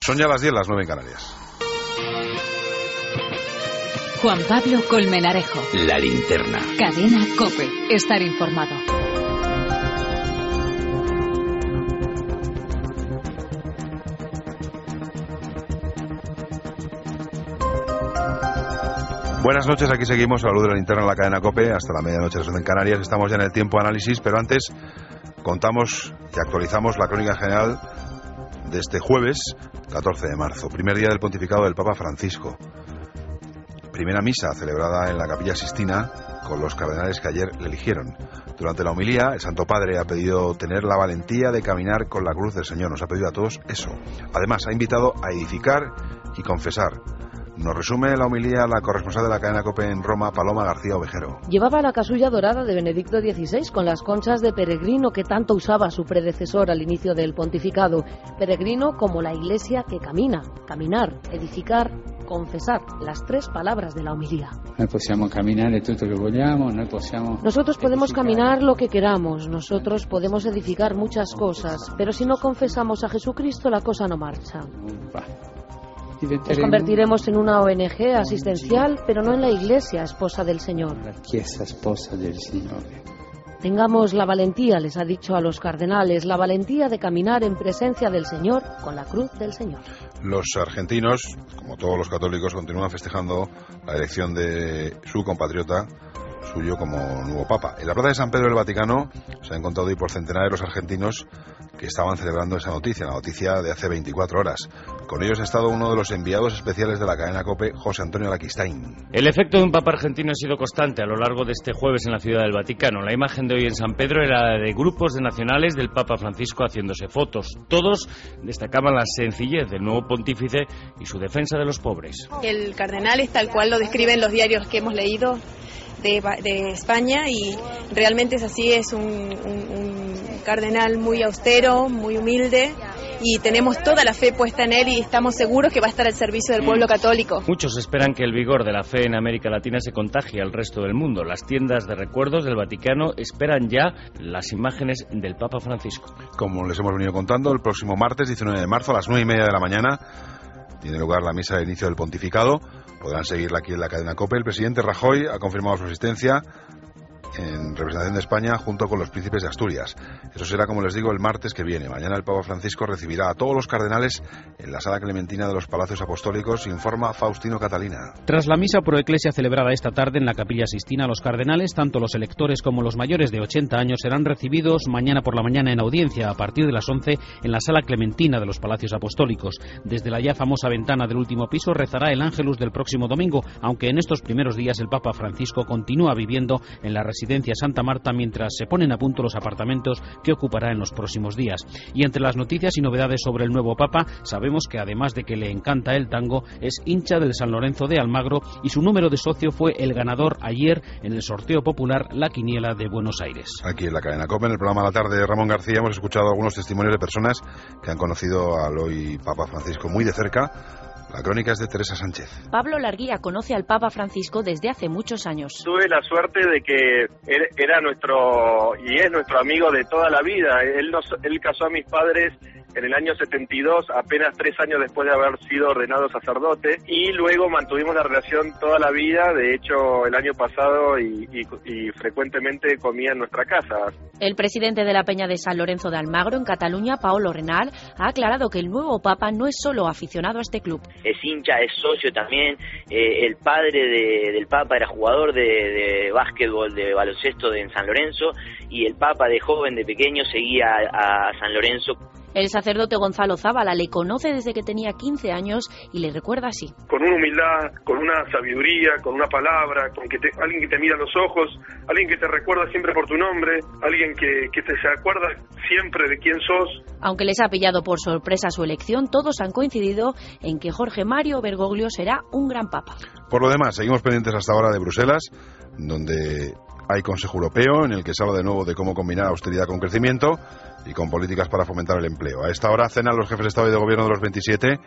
Son ya las 10, las 9 en Canarias. Juan Pablo Colmenarejo. La Linterna. Cadena COPE. Estar informado. Buenas noches, aquí seguimos a la luz de la linterna en la cadena COPE hasta la medianoche en Canarias. Estamos ya en el tiempo análisis, pero antes contamos y actualizamos la crónica general de este jueves 14 de marzo, primer día del pontificado del Papa Francisco. Primera misa celebrada en la Capilla Sistina con los cardenales que ayer le eligieron. Durante la homilía, el Santo Padre ha pedido tener la valentía de caminar con la cruz del Señor. Nos ha pedido a todos eso. Además, ha invitado a edificar y confesar. Nos resume la homilía la corresponsal de la cadena COPE en Roma, Paloma García Ovejero. Llevaba la casulla dorada de Benedicto XVI con las conchas de peregrino que tanto usaba su predecesor al inicio del pontificado. Peregrino como la Iglesia que camina, caminar, edificar, confesar, las tres palabras de la homilía. Nosotros podemos caminar lo que queramos, nosotros podemos edificar muchas cosas, pero si no confesamos a Jesucristo la cosa no marcha. Nos convertiremos en una ONG asistencial, pero no en la Iglesia, esposa del Señor. Tengamos la valentía, les ha dicho a los cardenales, la valentía de caminar en presencia del Señor con la cruz del Señor. Los argentinos, como todos los católicos, continúan festejando la elección de su compatriota suyo como nuevo papa. En la plaza de San Pedro del Vaticano se han contado hoy por centenares los argentinos que estaban celebrando esa noticia, la noticia de hace 24 horas. Con ellos ha estado uno de los enviados especiales de la cadena COPE, José Antonio Laquistain. El efecto de un papa argentino ha sido constante a lo largo de este jueves en la ciudad del Vaticano. La imagen de hoy en San Pedro era de grupos de nacionales del Papa Francisco haciéndose fotos. Todos destacaban la sencillez del nuevo pontífice y su defensa de los pobres. El cardenal es tal cual lo describen los diarios que hemos leído de España, y realmente es así, es un cardenal muy austero, muy humilde, y tenemos toda la fe puesta en él y estamos seguros que va a estar al servicio del pueblo católico. Muchos esperan que el vigor de la fe en América Latina se contagie al resto del mundo. Las tiendas de recuerdos del Vaticano esperan ya las imágenes del Papa Francisco. Como les hemos venido contando, el próximo martes 19 de marzo a las 9:30 de la mañana tiene lugar la misa de inicio del pontificado. Podrán seguirla aquí en la cadena COPE. El presidente Rajoy ha confirmado su asistencia en representación de España junto con los príncipes de Asturias. Eso será, como les digo, el martes que viene. Mañana el Papa Francisco recibirá a todos los cardenales en la Sala Clementina de los Palacios Apostólicos, informa Faustino Catalina. Tras la misa pro Ecclesia celebrada esta tarde en la Capilla Sistina, los cardenales, tanto los electores como los mayores de 80 años, serán recibidos mañana por la mañana en audiencia a partir de las 11 en la Sala Clementina de los Palacios Apostólicos. Desde la ya famosa ventana del último piso rezará el Ángelus del próximo domingo, aunque en estos primeros días el Papa Francisco continúa viviendo en la residencia Santa Marta mientras se ponen a punto los apartamentos que ocupará en los próximos días. Y entre las noticias y novedades sobre el nuevo Papa, sabemos que además de que le encanta el tango, es hincha del San Lorenzo de Almagro y su número de socio fue el ganador ayer en el sorteo popular La Quiniela de Buenos Aires. Aquí en la cadena COPE, en el programa La Tarde de Ramón García, hemos escuchado algunos testimonios de personas que han conocido al hoy Papa Francisco muy de cerca. La crónica es de Teresa Sánchez. Pablo Larguía conoce al Papa Francisco desde hace muchos años. Tuve la suerte de que él era nuestro y es nuestro amigo de toda la vida. Él casó a mis padres en el año 72, apenas 3 años después de haber sido ordenado sacerdote, y luego mantuvimos la relación toda la vida. De hecho, el año pasado y frecuentemente comía en nuestra casa. El presidente de la Peña de San Lorenzo de Almagro, en Cataluña, Paolo Renal, ha aclarado que el nuevo Papa no es solo aficionado a este club. Es hincha, es socio también. El padre del Papa era jugador de básquetbol, de baloncesto en San Lorenzo, y el Papa de joven, de pequeño, seguía a San Lorenzo. El sacerdote Gonzalo Zábala le conoce desde que tenía 15 años y le recuerda así. Con una humildad, con una sabiduría, con una palabra, alguien que te mira a los ojos, alguien que te recuerda siempre por tu nombre, alguien que te se acuerda siempre de quién sos. Aunque les ha pillado por sorpresa su elección, todos han coincidido en que Jorge Mario Bergoglio será un gran papa. Por lo demás, seguimos pendientes hasta ahora de Bruselas, donde hay Consejo Europeo en el que se habla de nuevo de cómo combinar austeridad con crecimiento y con políticas para fomentar el empleo. A esta hora cenan los jefes de Estado y de Gobierno de los 27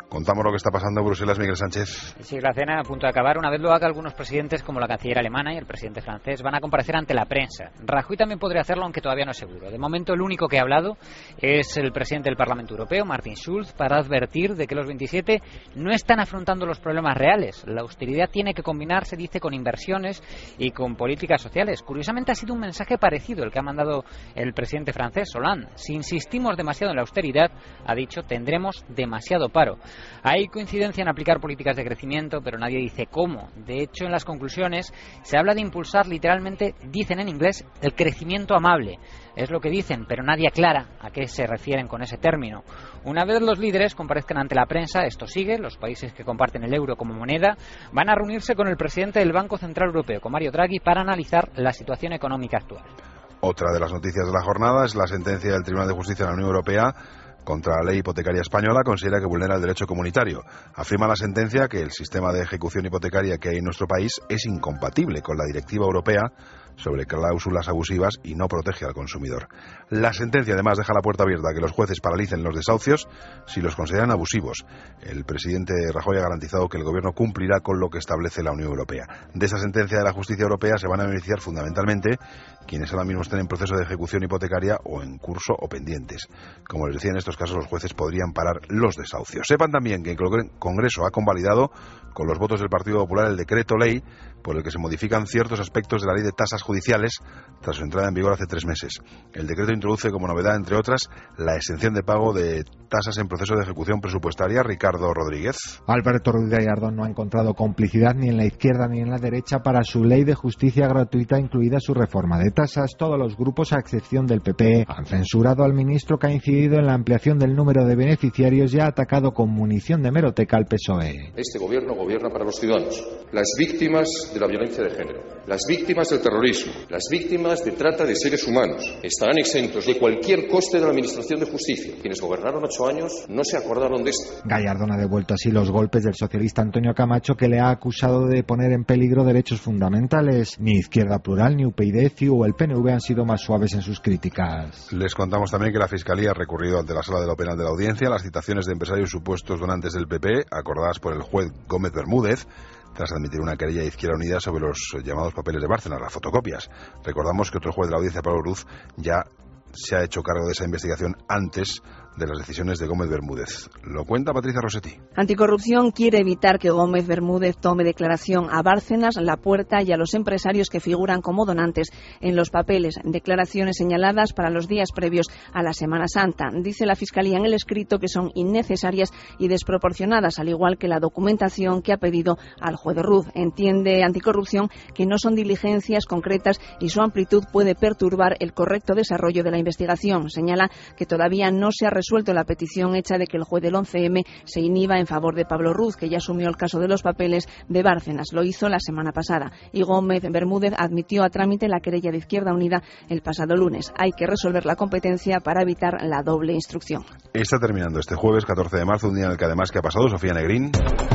Contamos lo que está pasando en Bruselas, Miguel Sánchez. Sí, la cena a punto de acabar. Una vez lo haga, algunos presidentes, como la canciller alemana y el presidente francés, van a comparecer ante la prensa. Rajoy también podría hacerlo, aunque todavía no es seguro. De momento, el único que ha hablado es el presidente del Parlamento Europeo, Martin Schulz, para advertir de que los 27 no están afrontando los problemas reales. La austeridad tiene que combinarse, dice, con inversiones y con políticas sociales. Curiosamente, ha sido un mensaje parecido el que ha mandado el presidente francés, Hollande. Si insistimos demasiado en la austeridad, ha dicho, tendremos demasiado paro. Hay coincidencia en aplicar políticas de crecimiento, pero nadie dice cómo. De hecho, en las conclusiones se habla de impulsar, literalmente, dicen en inglés, el crecimiento amable. Es lo que dicen, pero nadie aclara a qué se refieren con ese término. Una vez los líderes comparezcan ante la prensa, esto sigue, los países que comparten el euro como moneda van a reunirse con el presidente del Banco Central Europeo, con Mario Draghi, para analizar la situación económica actual. Otra de las noticias de la jornada es la sentencia del Tribunal de Justicia de la Unión Europea contra la ley hipotecaria española. Considera que vulnera el derecho comunitario. Afirma la sentencia que el sistema de ejecución hipotecaria que hay en nuestro país es incompatible con la directiva europea sobre cláusulas abusivas y no protege al consumidor. La sentencia además deja la puerta abierta a que los jueces paralicen los desahucios si los consideran abusivos. El presidente Rajoy ha garantizado que el gobierno cumplirá con lo que establece la Unión Europea. De esa sentencia de la justicia europea se van a beneficiar fundamentalmente quienes ahora mismo estén en proceso de ejecución hipotecaria o en curso o pendientes. Como les decía, en estos casos los jueces podrían parar los desahucios. Sepan también que el Congreso ha convalidado con los votos del Partido Popular el decreto ley por el que se modifican ciertos aspectos de la ley de tasas judiciales tras su entrada en vigor hace 3 meses. El decreto introduce como novedad, entre otras, la exención de pago de tasas en proceso de ejecución presupuestaria. Ricardo Rodríguez. Alberto Ruiz Gallardón no ha encontrado complicidad ni en la izquierda ni en la derecha para su ley de justicia gratuita, incluida su reforma de tasas. Todos los grupos, a excepción del PP, han censurado al ministro, que ha incidido en la ampliación del número de beneficiarios y ha atacado con munición de hemeroteca al PSOE. Este gobierno gobierna para los ciudadanos, las víctimas de la violencia de género, las víctimas del terrorismo, las víctimas de trata de seres humanos estarán exentos de cualquier coste de la administración de justicia. Quienes gobernaron 8 años no se acordaron de esto. Gallardón ha devuelto así los golpes del socialista Antonio Camacho, que le ha acusado de poner en peligro derechos fundamentales. Ni Izquierda Plural, ni UPyD, CiU o el PNV han sido más suaves en sus críticas. Les contamos también que la Fiscalía ha recurrido ante la Sala de lo Penal de la Audiencia las citaciones de empresarios supuestos donantes del PP, acordadas por el juez Gómez Bermúdez, tras admitir una querella de Izquierda Unida sobre los llamados papeles de Bárcenas, las fotocopias. Recordamos que otro juez de la audiencia, Pablo Ruz, ya se ha hecho cargo de esa investigación antes de las decisiones de Gómez Bermúdez. Lo cuenta Patricia Rossetti. Anticorrupción quiere evitar que Gómez Bermúdez tome declaración a Bárcenas, La Puerta y a los empresarios que figuran como donantes en los papeles. Declaraciones señaladas para los días previos a la Semana Santa. Dice la Fiscalía en el escrito que son innecesarias y desproporcionadas, al igual que la documentación que ha pedido al juez Ruz. Entiende Anticorrupción que no son diligencias concretas y su amplitud puede perturbar el correcto desarrollo de la investigación. Señala que todavía no se ha resuelto la petición hecha de que el juez del 11M se inhiba en favor de Pablo Ruz, que ya asumió el caso de los papeles de Bárcenas. Lo hizo la semana pasada. Y Gómez Bermúdez admitió a trámite la querella de Izquierda Unida el pasado lunes. Hay que resolver la competencia para evitar la doble instrucción. Está terminando este jueves 14 de marzo, un día en el que además, ¿qué ha pasado, Sofía Negrín?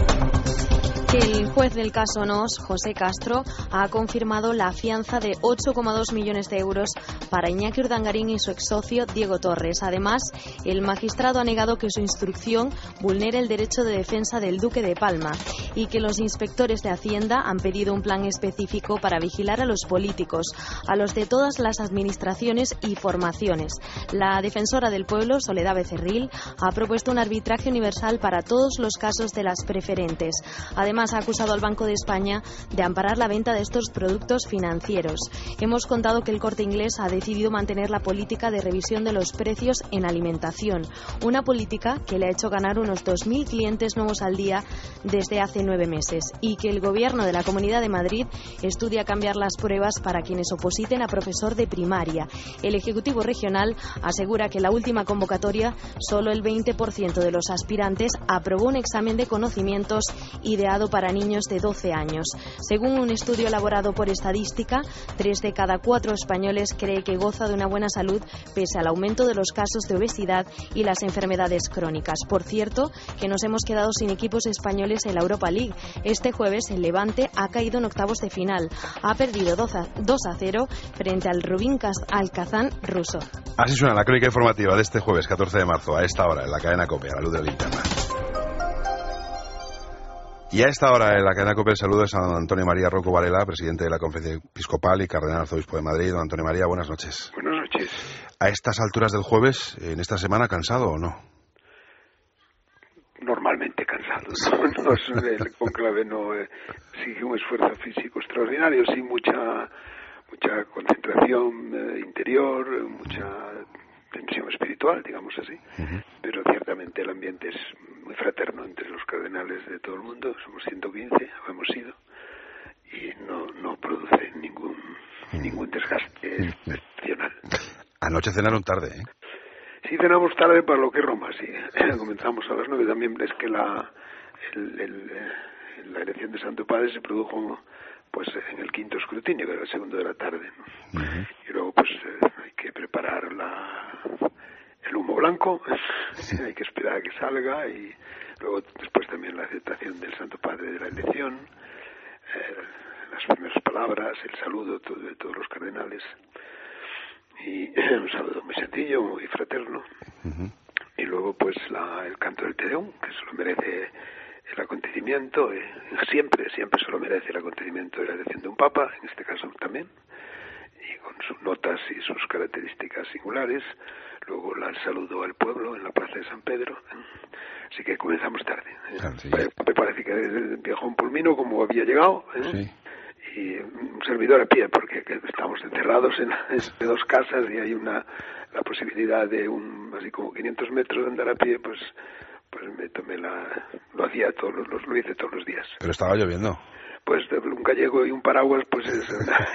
El juez del caso Nos, José Castro, ha confirmado la fianza de 8,2 millones de euros para Iñaki Urdangarín y su ex socio Diego Torres. Además, el magistrado ha negado que su instrucción vulnere el derecho de defensa del Duque de Palma y que los inspectores de Hacienda han pedido un plan específico para vigilar a los políticos, a los de todas las administraciones y formaciones. La defensora del pueblo, Soledad Becerril, ha propuesto un arbitraje universal para todos los casos de las preferentes. Además, ha acusado al Banco de España de amparar la venta de estos productos financieros. Hemos contado que el Corte Inglés ha decidido mantener la política de revisión de los precios en alimentación, una política que le ha hecho ganar unos 2.000 clientes nuevos al día desde hace 9 meses, y que el Gobierno de la Comunidad de Madrid estudia cambiar las pruebas para quienes opositen a profesor de primaria. El Ejecutivo Regional asegura que en la última convocatoria solo el 20% de los aspirantes aprobó un examen de conocimientos ideado para niños de 12 años. Según un estudio elaborado por Estadística, 3 de cada 4 españoles cree que goza de una buena salud pese al aumento de los casos de obesidad y las enfermedades crónicas. Por cierto, que nos hemos quedado sin equipos españoles en la Europa League. Este jueves el Levante ha caído en octavos de final. Ha perdido 2-0 frente al Rubin Kazán ruso. Así suena la crónica informativa de este jueves 14 de marzo, a esta hora, en la cadena COPE, a la luz de la linterna. Y a esta hora en la cadena COPE el saludo es a don Antonio María Rocco Varela, presidente de la Conferencia Episcopal y cardenal arzobispo de Madrid. Don Antonio María, buenas noches. Buenas noches. A estas alturas del jueves, en esta semana, ¿cansado o no? Normalmente cansado. El conclave no exige un esfuerzo físico extraordinario, sí mucha concentración interior, mucha tensión espiritual, digamos así, pero ciertamente el ambiente es muy fraterno entre los cardenales de todo el mundo. Somos 115, hemos sido, y no produce ningún desgaste excepcional. Anoche cenaron tarde, ¿eh? Sí, cenamos tarde para lo que es Roma, sí. Comenzamos a las 9, también es que la elección de Santo Padre se produjo pues en el quinto escrutinio, que era el segundo de la tarde, ¿no? Y luego pues hay que preparar el humo blanco, hay que esperar a que salga, y luego después también la aceptación del Santo Padre de la elección, las primeras palabras, el saludo de todos los cardenales, y un saludo muy sencillo, muy fraterno, y luego pues el canto del Te Deum, que se lo merece el acontecimiento, siempre se lo merece el acontecimiento de la elección de un papa, en este caso también, y con sus notas y sus características singulares. Luego el saludo al pueblo en la plaza de San Pedro. Así que comenzamos tarde. Sí. Me parece que viajó un pulmino como había llegado, sí. Y un servidor a pie, porque estamos encerrados en dos casas y hay la posibilidad de así como 500 metros de andar a pie, pues me tomé lo hice todos los días. Pero estaba lloviendo. Pues un gallego y un paraguas pues es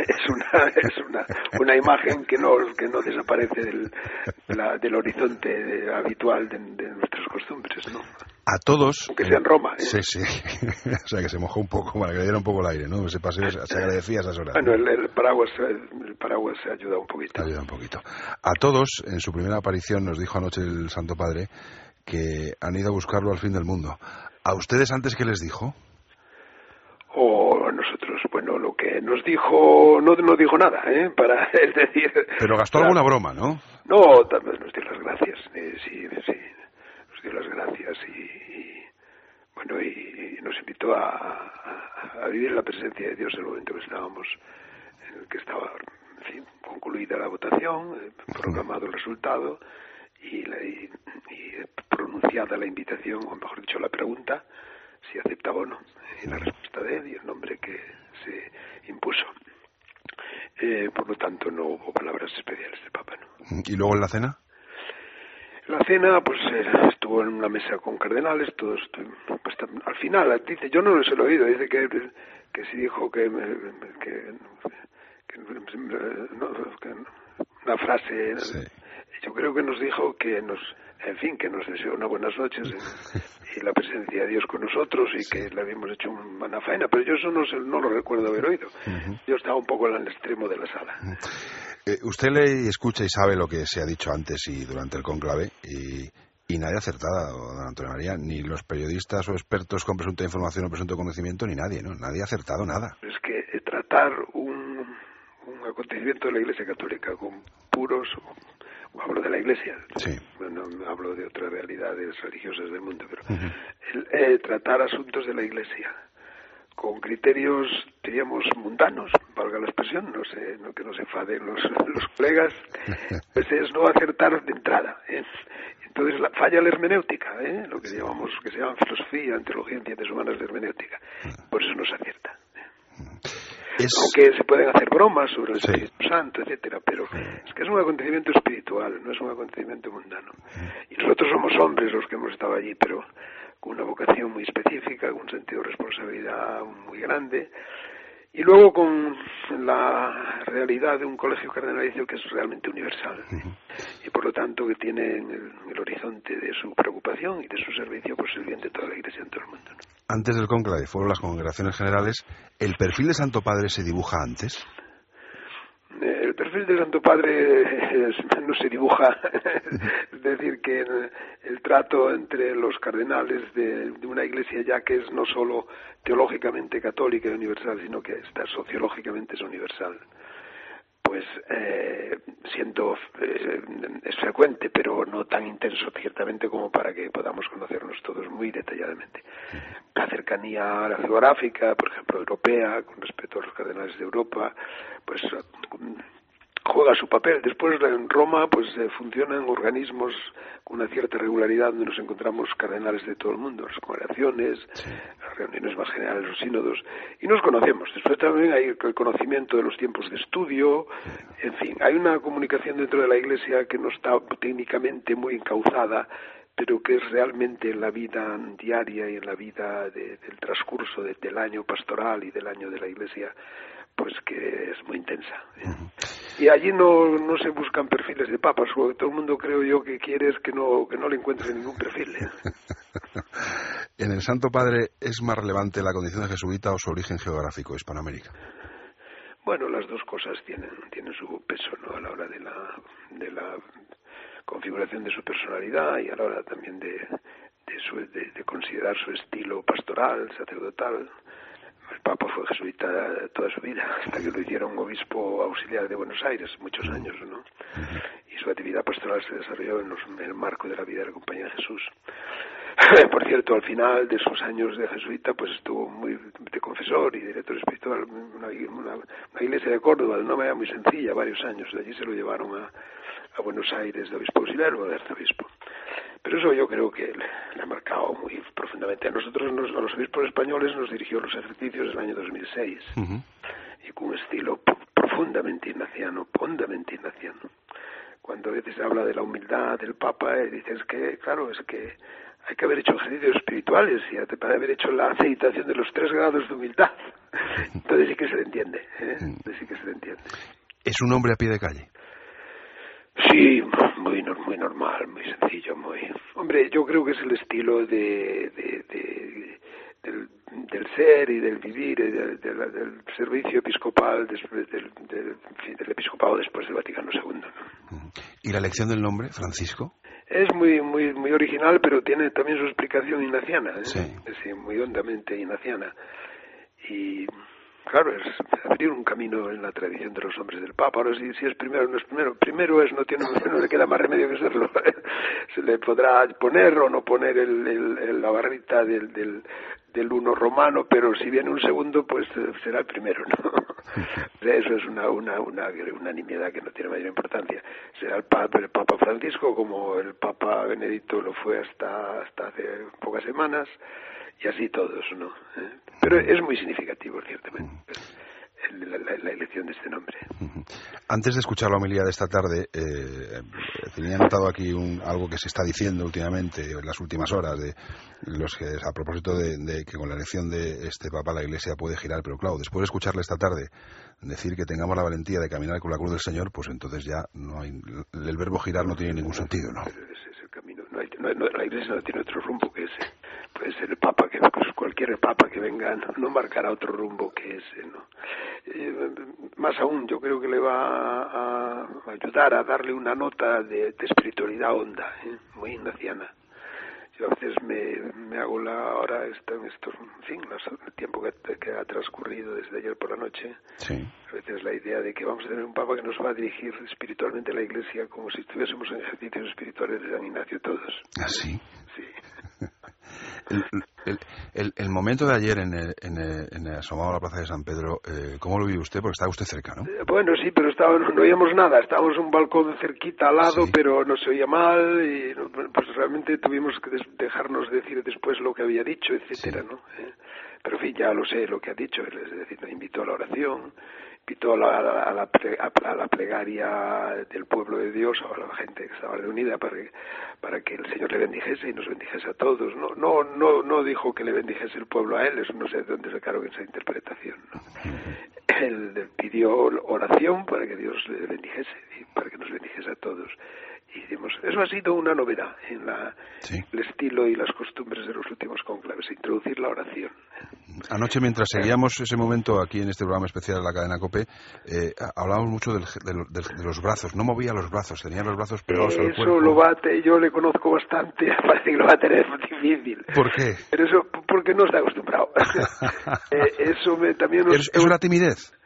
una imagen que no desaparece del horizonte habitual de nuestras costumbres, ¿no? A todos, aunque sea en Roma, ¿eh? Sí. O sea, que se mojó un poco para que le diera un poco el aire, ¿no? Ese paseo se agradecía a esas horas. Bueno, el paraguas se ayuda un poquito. A todos, en su primera aparición, nos dijo anoche el Santo Padre que han ido a buscarlo al fin del mundo. ¿A ustedes antes qué les dijo? O a nosotros, bueno, lo que nos dijo, no dijo nada, es decir... Pero gastó alguna broma, ¿no? No, también nos dio las gracias, sí, nos dio las gracias y bueno, y nos invitó a vivir la presencia de Dios en el momento que estábamos, en el que estaba, en fin, concluida la votación, proclamado el resultado y pronunciada la invitación, o mejor dicho, la pregunta, si aceptaba o no, y la respuesta de él y el nombre que se impuso. Por lo tanto, no hubo palabras especiales del Papa, ¿no? ¿Y luego en la cena? La cena, pues estuvo en una mesa con cardenales, todos, pues, al final, dice, yo no se lo he oído, dice que sí dijo que una frase, sí. Yo creo que nos dijo que nos deseó unas buenas noches y la presencia de Dios con nosotros y que le habíamos hecho una faena, pero yo eso no lo recuerdo haber oído. Yo estaba un poco en el extremo de la sala. Usted le escucha y sabe lo que se ha dicho antes y durante el conclave y nadie acertada, don Antonio María, ni los periodistas o expertos con presunta información o presunto conocimiento, ni nadie, ¿no? Nadie ha acertado nada. Es que tratar un acontecimiento de la Iglesia Católica con puros... Hablo de la Iglesia, sí. No hablo de otras realidades religiosas del mundo, pero tratar asuntos de la Iglesia con criterios, diríamos, mundanos, valga la expresión, que no se enfaden los colegas, pues es no acertar de entrada. Entonces falla la hermenéutica, lo que se llama filosofía, antropología, ciencias humanas de hermenéutica, por eso no se acierta. Aunque se pueden hacer bromas sobre el Espíritu Santo, etcétera, pero es que es un acontecimiento espiritual, no es un acontecimiento mundano. Y nosotros somos hombres los que hemos estado allí, pero con una vocación muy específica, con un sentido de responsabilidad muy grande, y luego con la realidad de un colegio cardenalicio que es realmente universal, y por lo tanto que tiene en el horizonte de su preocupación y de su servicio pues el bien de toda la Iglesia en todo el mundo, ¿no? Antes del conclave fueron las congregaciones generales. ¿El perfil de Santo Padre se dibuja antes? El perfil de Santo Padre no se dibuja, es decir, que el trato entre los cardenales de una iglesia ya que es no solo teológicamente católica y universal, sino que está sociológicamente es universal. pues es frecuente, pero no tan intenso ciertamente como para que podamos conocernos todos muy detalladamente. La cercanía geográfica, por ejemplo, europea, con respecto a los cardenales de Europa, pues juega su papel. Después en Roma pues funcionan organismos con una cierta regularidad donde nos encontramos cardenales de todo el mundo, las congregaciones, las reuniones más generales, los sínodos, y nos conocemos. Después también hay el conocimiento de los tiempos de estudio, en fin, hay una comunicación dentro de la Iglesia que no está técnicamente muy encauzada, pero que es realmente en la vida diaria y en la vida del transcurso del año pastoral y del año de la Iglesia, pues que es muy intensa. Y allí no se buscan perfiles de papas, lo que todo el mundo creo yo que quiere es que no le encuentre ningún perfil. ¿En el Santo Padre es más relevante la condición de jesuita o su origen geográfico, Hispanoamérica? Bueno, las dos cosas tienen su peso, ¿no? A la hora de la configuración de su personalidad y a la hora también de considerar su estilo pastoral, sacerdotal. El Papa fue jesuita toda su vida, hasta que lo hicieron obispo auxiliar de Buenos Aires, muchos años, ¿no? Y su actividad pastoral se desarrolló en el marco de la vida de la Compañía de Jesús. Por cierto, al final de sus años de jesuita, pues estuvo muy de confesor y director espiritual en una iglesia de Córdoba, de una manera muy sencilla, varios años. De allí se lo llevaron a Buenos Aires de obispo auxiliar o de arzobispo. Pero eso yo creo que le ha marcado muy profundamente. A nosotros, a los obispos españoles, nos dirigió los ejercicios del año 2006 y con un estilo profundamente ignaciano, hondamente ignaciano. Cuando a veces habla de la humildad del Papa, dices que, claro, es que hay que haber hecho ejercicios espirituales y para haber hecho la aceitación de los 3 grados de humildad. Entonces sí que se le entiende, Entonces sí que se le entiende. ¿Es un hombre a pie de calle? Sí, muy normal, muy sencillo, Hombre, yo creo que es el estilo del ser y del vivir, del servicio episcopal después del episcopado después del Vaticano II, ¿no? ¿Y la elección del nombre, Francisco? Es muy original, pero tiene también su explicación ignaciana, Sí. Sí, muy hondamente ignaciana. Y claro, es abrir un camino en la tradición de los hombres del Papa. Ahora, si es primero, no es primero. Primero es, no le queda más remedio que serlo. Se le podrá poner o no poner la barrita del uno romano, pero si viene un segundo, pues será el primero, ¿no? Eso es una nimiedad que no tiene mayor importancia. Será el Papa Francisco, como el Papa Benedicto lo fue hasta hace pocas semanas, y así todos, ¿no? Pero es muy significativo, ciertamente, la elección de este nombre. Antes de escuchar la homilía de esta tarde, tenía notado aquí algo que se está diciendo últimamente, en las últimas horas, a propósito de que con la elección de este Papa la Iglesia puede girar, pero claro, después de escucharle esta tarde decir que tengamos la valentía de caminar con la cruz del Señor, pues entonces ya el verbo girar no tiene ningún sentido, ¿no? Ese es el camino. La Iglesia no tiene otro rumbo que ese. Puede ser el Papa, pues cualquier Papa que venga no marcará otro rumbo que ese, ¿no? Más aún, yo creo que le va a ayudar a darle una nota de espiritualidad honda, muy ignaciana. Yo a veces me hago ahora el tiempo que ha transcurrido desde ayer por la noche, sí. A veces la idea de que vamos a tener un Papa que nos va a dirigir espiritualmente a la Iglesia como si estuviésemos en ejercicios espirituales de San Ignacio todos. ¿Ah, sí? Sí. El momento de ayer en el asomado a la plaza de San Pedro, ¿cómo lo vive usted? Porque estaba usted cerca, ¿no? Bueno, sí, pero no oíamos nada. Estábamos en un balcón cerquita al lado, sí. Pero no se oía mal y pues realmente tuvimos que dejarnos decir después lo que había dicho, etcétera, sí. ¿No? Pero en fin, ya lo sé lo que ha dicho, es decir, me invitó a la oración, invitó a la plegaria del pueblo de Dios, a la gente que estaba reunida para que el Señor le bendijese y nos bendijese a todos. No dijo que le bendijese el pueblo a él, eso no sé de dónde sacaron esa interpretación, ¿no? Él pidió oración para que Dios le bendijese y para que nos bendijese a todos. Y eso ha sido una novedad en el estilo y las costumbres de los últimos cónclaves, introducir la oración. Anoche, mientras seguíamos ese momento aquí en este programa especial de la cadena COPE, hablábamos mucho de los brazos. No movía los brazos, tenía los brazos pegados al cuerpo. Yo le conozco bastante, parece que lo va a tener difícil. ¿Por qué? Pero eso porque no está acostumbrado. También ¿Es una timidez?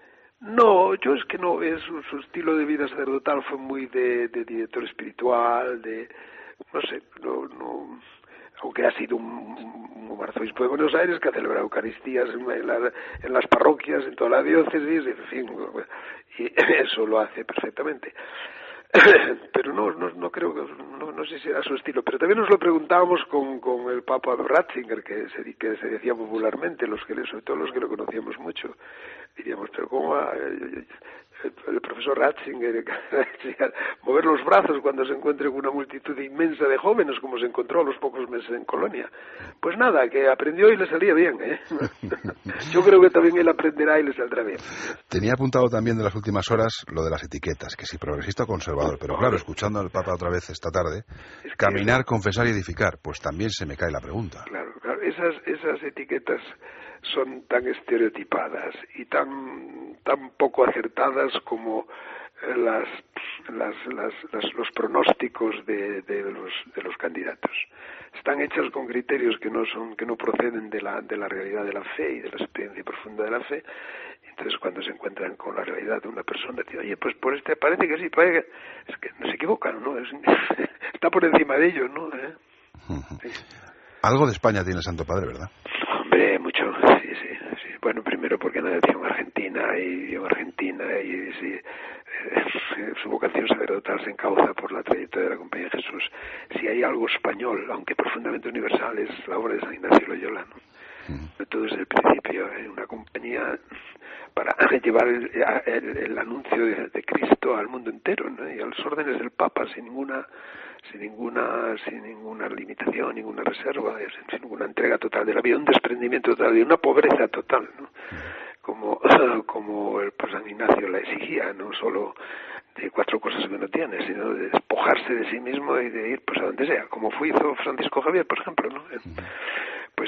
No, yo es que no, su estilo de vida sacerdotal fue muy de director espiritual, no sé, no, aunque ha sido un arzobispo de Buenos Aires que ha celebrado Eucaristías en las parroquias, en toda la diócesis, en fin, y eso lo hace perfectamente. Pero no creo que, no sé si era su estilo, pero también nos lo preguntábamos con el Papa Ratzinger, que se decía popularmente, sobre todo los que lo conocíamos mucho, diríamos, pero ¿cómo va el profesor Ratzinger mover los brazos cuando se encuentre con una multitud inmensa de jóvenes, como se encontró a los pocos meses en Colonia? Pues nada, que aprendió y le salía bien, ¿eh? Yo creo que también él aprenderá y le saldrá bien. Tenía apuntado también de las últimas horas lo de las etiquetas, que si progresista o conservador, pero claro, escuchando al Papa otra vez esta tarde, caminar, confesar y edificar, pues también se me cae la pregunta. Claro, esas etiquetas son tan estereotipadas y tan poco acertadas como los pronósticos de los candidatos. Están hechas con criterios que no proceden de la realidad de la fe y de la experiencia profunda de la fe. Entonces, cuando se encuentran con la realidad de una persona, dicen, oye, pues por parece que sí, es que no se equivocan, ¿no? Está por encima de ellos, ¿no? Sí. Algo de España tiene el Santo Padre, ¿verdad? Hombre, mucho, sí. Bueno, primero porque nació en Argentina y sí, su vocación sacerdotal se encauza por la trayectoria de la Compañía de Jesús. Si hay algo español, aunque profundamente universal, es la obra de San Ignacio Loyola, ¿no? Todo desde el principio, una compañía para llevar el anuncio de Cristo al mundo entero, ¿no? Y a las órdenes del Papa sin ninguna limitación, ninguna reserva, sin ninguna entrega total de la vida, un desprendimiento total y una pobreza total, ¿no? Como el San Ignacio la exigía, no solo de 4 cosas que no tiene, sino de despojarse de sí mismo y de ir pues a donde sea, como hizo Francisco Javier, por ejemplo, ¿no? Pues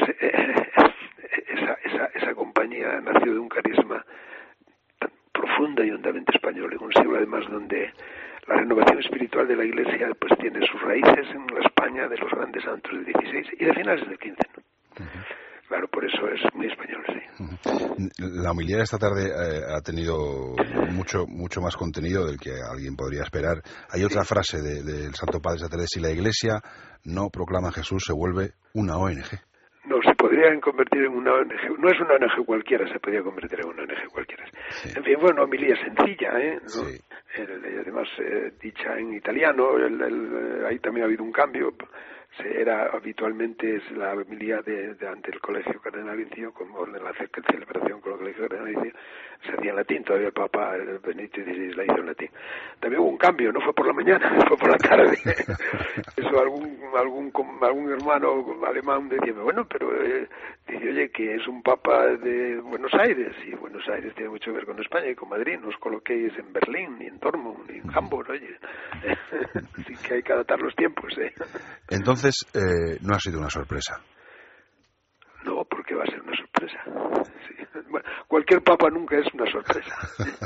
esa compañía nació de un carisma tan profunda y hondamente español, en un siglo además donde la renovación espiritual de la Iglesia pues tiene sus raíces en la España de los grandes santos del XVI y de finales del XV, ¿no? Claro, por eso es muy español, sí. La homilía de esta tarde ha tenido mucho más contenido del que alguien podría esperar. Hay otra frase del Santo Padre esta tarde: si la Iglesia no proclama a Jesús, se vuelve una ONG. No, se podrían convertir en una ONG. No es una ONG cualquiera, se podría convertir en una ONG cualquiera. Sí. En fin, bueno, homilía sencilla, ¿eh? ¿No? Sí. Además, dicha en italiano, ahí también ha habido un cambio. Era habitualmente la homilía ante el Colegio Cardenalicio, como la celebración con el Colegio Cardenalicio, se hacía en latín. Todavía el Papa Benedicto XVI la hizo en latín. También hubo un cambio, no fue por la mañana, fue por la tarde. Eso algún hermano alemán decía, bueno, pero dice, oye, que es un Papa de Buenos Aires, y Buenos Aires tiene mucho que ver con España y con Madrid, no os coloquéis en Berlín, ni en Dortmund, ni en Hamburg, oye. Así que hay que adaptar los tiempos, ¿eh? Entonces, no ha sido una sorpresa. No, porque va a ser una sorpresa. Sí. Bueno, cualquier papa nunca es una sorpresa.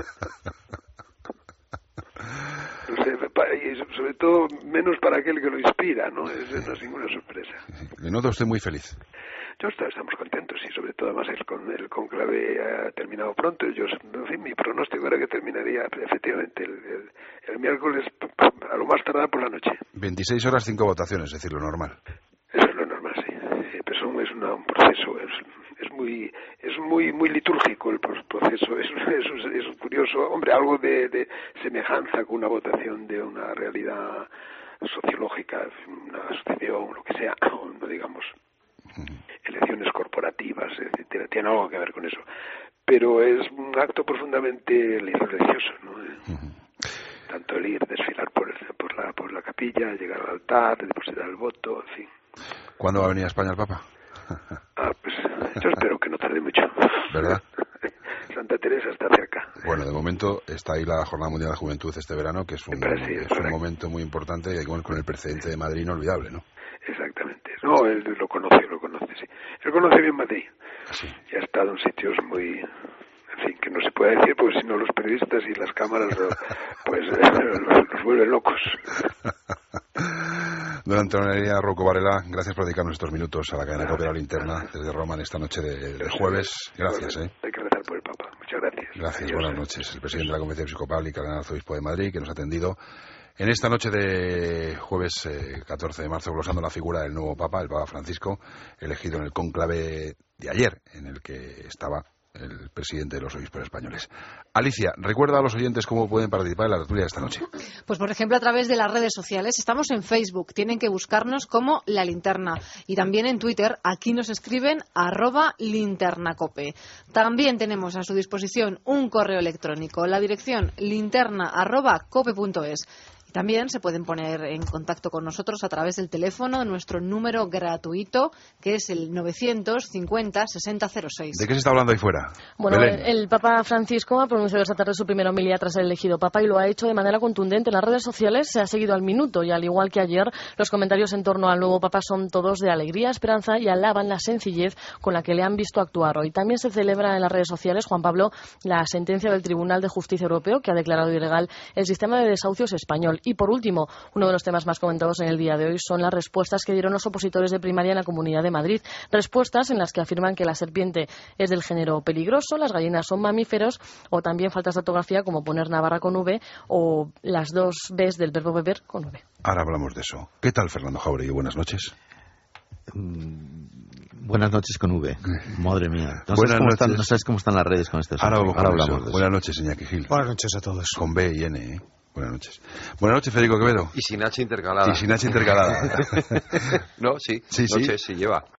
No sé, y sobre todo menos para aquel que lo inspira, ¿no? Eso no es ninguna sorpresa. Me nota usted muy feliz. Estamos contentos y sobre todo además el conclave ha terminado pronto. En fin, mi pronóstico era que terminaría efectivamente el miércoles a lo más tardar por la noche. 26 horas, 5 votaciones, es decir, lo normal. Eso es lo normal, sí. Pero es un proceso, es muy litúrgico el proceso, es curioso. Hombre, algo de semejanza con una votación de una realidad sociológica, una asociación, lo que sea, no digamos elecciones corporativas, etcétera, tiene algo que ver con eso, pero es un acto profundamente religioso, ¿no? Tanto el ir, desfilar por la capilla, llegar al altar, depositar el voto, en fin. ¿Cuándo va a venir a España el Papa? Pues yo espero que no tarde mucho. ¿Verdad? Santa Teresa está cerca. Bueno, de momento está ahí la Jornada Mundial de la Juventud este verano, que es un momento muy importante, y con el precedente de Madrid inolvidable, ¿no? Exactamente. No, él lo conoce, sí. Él conoce bien Madrid. ¿Sí? Y ha estado en sitios muy... En fin, que no se puede decir, porque si no los periodistas y las cámaras pues los vuelven locos. Don Antonio Rocco Varela, gracias por dedicarnos estos minutos a la cadena COPE La Linterna desde Roma en esta noche de jueves. Gracias. Hay que rezar por el Papa. Muchas gracias. Gracias, Adiós. buenas noches. El presidente de la Conferencia Episcopal y cardenal arzobispo de Madrid, que nos ha atendido en esta noche de jueves 14 de marzo, glosando la figura del nuevo Papa, el Papa Francisco, elegido en el cónclave de ayer, en el que estaba el presidente de los obispos españoles. Alicia, recuerda a los oyentes cómo pueden participar en la tertulia de esta noche. Pues por ejemplo a través de las redes sociales. Estamos en Facebook, tienen que buscarnos como La Linterna, y también en Twitter, aquí nos escriben @linternacope. También tenemos a su disposición un correo electrónico, la dirección linterna@cope.es. Y también se pueden poner en contacto con nosotros a través del teléfono de nuestro número gratuito, que es el 950-6006. ¿De qué se está hablando ahí fuera? Bueno, Belén. el Papa Francisco ha pronunciado esta tarde su primera homilía tras ser elegido Papa y lo ha hecho de manera contundente. En las redes sociales se ha seguido al minuto y al igual que ayer, los comentarios en torno al nuevo Papa son todos de alegría, esperanza y alaban la sencillez con la que le han visto actuar hoy. También se celebra en las redes sociales, Juan Pablo, la sentencia del Tribunal de Justicia Europeo que ha declarado ilegal el sistema de desahucios español. Y por último, uno de los temas más comentados en el día de hoy son las respuestas que dieron los opositores de primaria en la Comunidad de Madrid. Respuestas en las que afirman que la serpiente es del género peligroso, las gallinas son mamíferos, o también faltas de ortografía como poner Navarra con V o las dos Bs del verbo beber con V. Ahora hablamos de eso. ¿Qué tal, Fernando Jauregui? Buenas noches. Buenas noches con V. Madre mía. No sabes cómo están las redes con este asunto. Ahora hablamos de eso. Buenas noches, Iñaki Gil. Buenas noches a todos. Con B y N, ¿eh? Buenas noches. Buenas noches, Federico Quevedo. Y sin H intercalada. Y sin H intercalada. No, sí. Noches sí lleva.